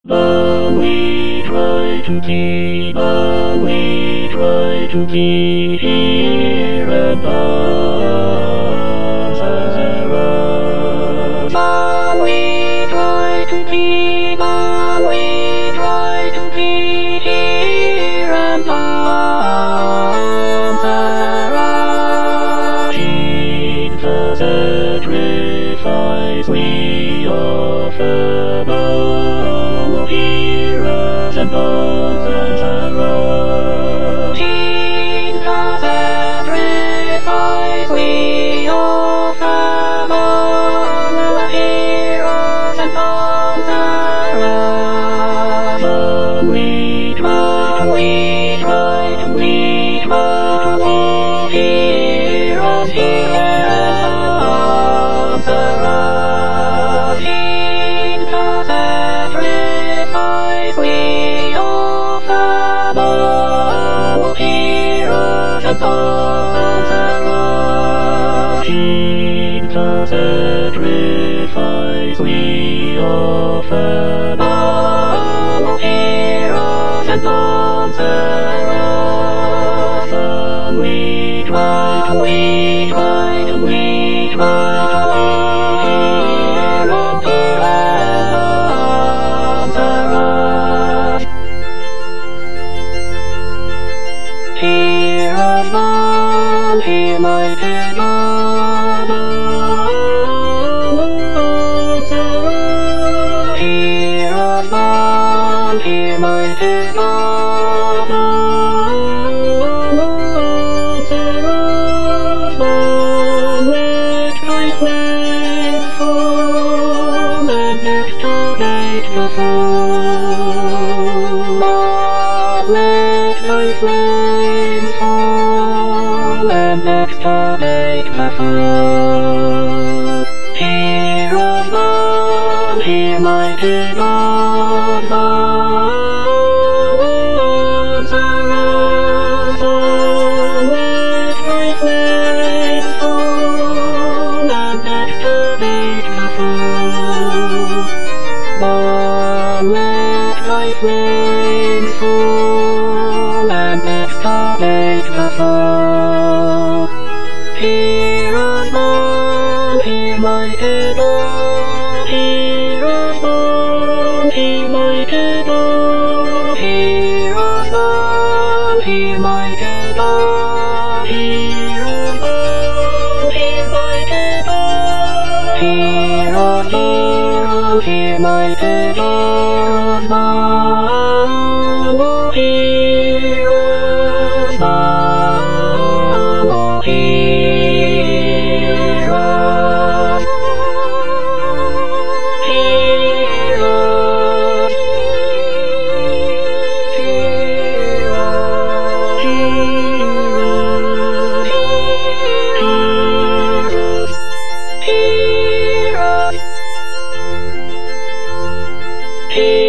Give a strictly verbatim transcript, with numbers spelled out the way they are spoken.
But we try to keep, but we try to keep here and Nazareth. But we try to keep, but we try to keep here and Nazareth. Jesus, sacrifice we offer, bow, hear us and Nazareth. Jesus, sacrifice we offer, bow, hear us and Nazareth. But we try, we try, we try to hear us, hear us, Nazareth. Jesus, sacrifice we offer, bow, hear us and Nazareth. Jesus, sacrifice we offer, bow, hear us and Nazareth. But we try, we try, we try to hear and hear Nazareth. Hear us, Lord, hear mighty God, Nazareth. Hear us, Lord, hear mighty God, Nazareth. Lord, let thy flames fall and exterminate the foe. Lord, let thy flames fall and exterminate the foe. Hear us, Lord, hear mighty God, Nazareth. Lord, let thy flames fall and exterminate the foe. Lord, let thy flames fall and exterminate the foe. Hear us, Lord, hear mighty God, hear us, Lord, hear mighty God, hear us, Lord, hear mighty God, hear us, Lord, hear mighty God, hear us, Lord, hear mighty God, Lord, hear us, Lord, hear us, hear us, hear us, hear us, hear us, hear us.